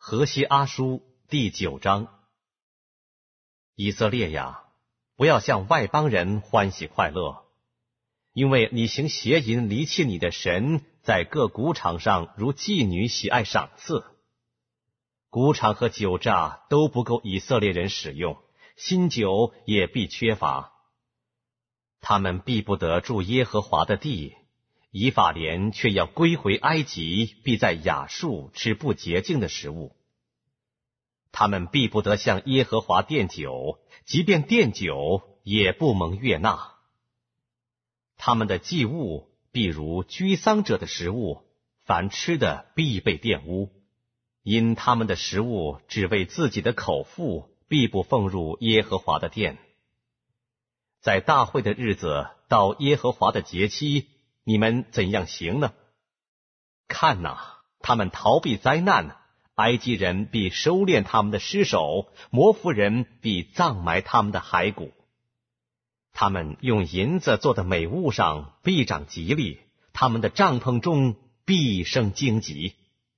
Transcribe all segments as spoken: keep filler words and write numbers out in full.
何西阿书第九章。以色列呀，不要向外邦人欢喜快乐，因为你行邪淫离弃你的神，在各谷场上如妓女喜爱赏赐。谷场和酒榨都不够以色列人使用，新酒也必缺乏。他们必不得住耶和华的地，以法莲却要归回埃及，必在亚述吃不洁净的食物。他们必不得向耶和华奠酒，即便奠酒，也不蒙悦纳。他们的祭物必如居丧者的食物，凡吃的必被玷污，因他们的食物只为自己的口腹，必不奉入耶和华的殿。在大会的日子，到耶和华的节期，你们怎样行呢？看哪，他们逃避灾难，埃及人必收敛他们的尸首，摩弗人必葬埋他们的骸骨。他们用银子做的美物上必长吉利，他们的帐篷中必生荆棘。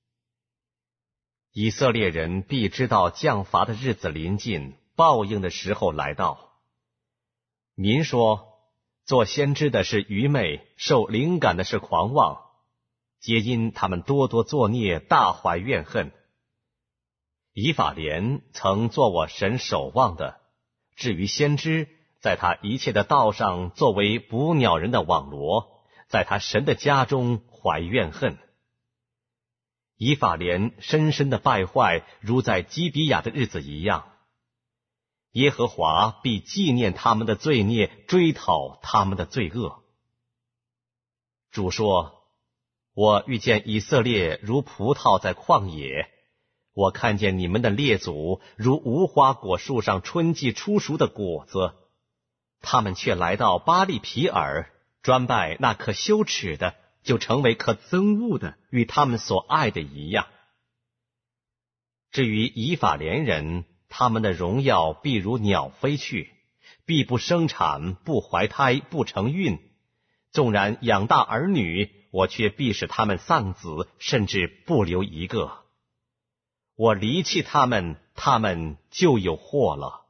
以色列人必知道降罚的日子临近，报应的时候来到。民说，做先知的是愚昧，受灵感的是狂妄，皆因他们多多作孽，大怀怨恨。以法莲曾做我神守望的，至于先知，在他一切的道上作为捕鸟人的网罗，在他神的家中怀怨恨。以法莲深深的败坏，如在基比亚的日子一样。耶和华必纪念他们的罪孽，追讨他们的罪恶。主说，我遇见以色列如葡萄在旷野，我看见你们的列祖如无花果树上春季初熟的果子，他们却来到巴利皮尔，专拜那可羞耻的，就成为可憎恶的，与他们所爱的一样。至于以法莲人，他们的荣耀必如鸟飞去，必不生产，不怀胎，不成孕。纵然养大儿女，我却必使他们丧子，甚至不留一个。我离弃他们，他们就有祸了。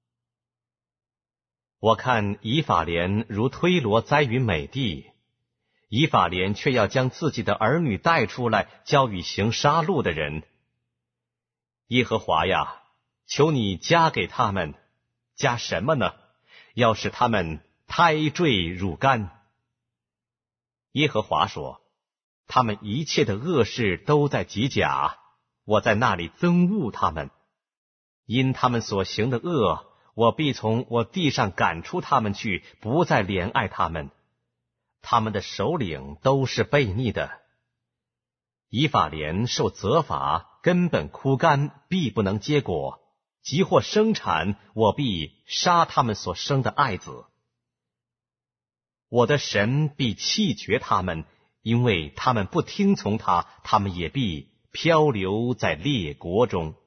我看以法莲如推罗栽于美地，以法莲却要将自己的儿女带出来，交与行杀戮的人。耶和华呀，求你加给他们，加什么呢？要使他们胎坠乳干。耶和华说，他们一切的恶事都在吉甲，我在那里憎恶他们。因他们所行的恶，我必从我地上赶出他们去，不再怜爱他们。他们的首领都是悖逆的。以法莲受责罚，根本枯干，必不能结果。即或生产，我必杀他们所生的爱子。我的神必弃绝他们，因为他们不听从他，他们也必漂流在列国中。